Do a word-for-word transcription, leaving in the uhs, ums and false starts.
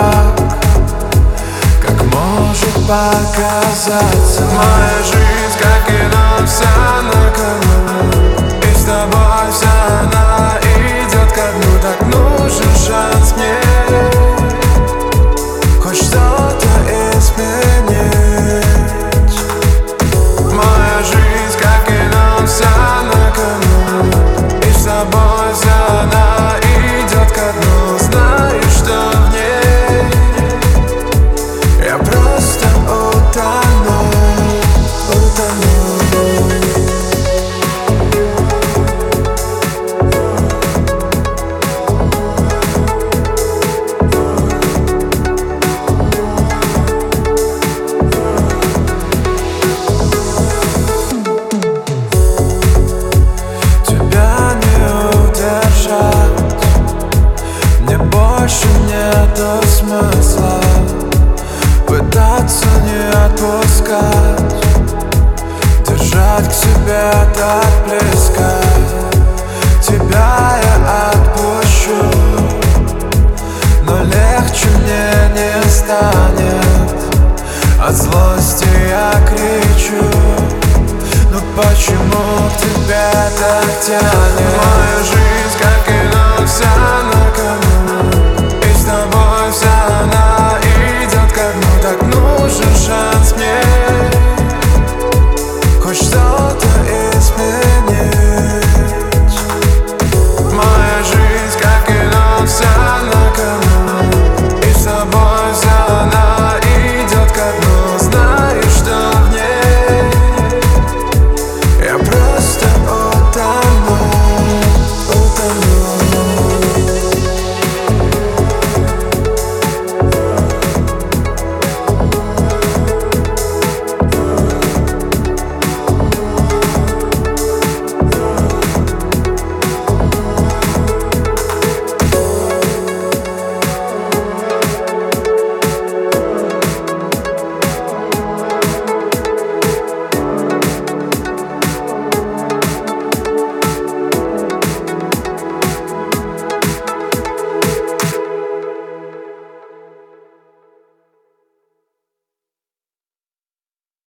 так, как может показаться. Моя жизнь как кино, вся на кону, и с тобой вся она идет ко дну. Так нужен шанс мне хоть что-то изменить. Моя жизнь как кино, вся на кону, и с тобой вся она идет ко дну. Знаю, что в ней я просто утону, утону. Тебя не удержать, мне больше нету смысла пытаться не отпускать, держать к себе так близко. Тебя я отпущу, но легче мне не станет. От злости я кричу, но почему к тебе так тянет? Моя жизнь как кино, вся на кону,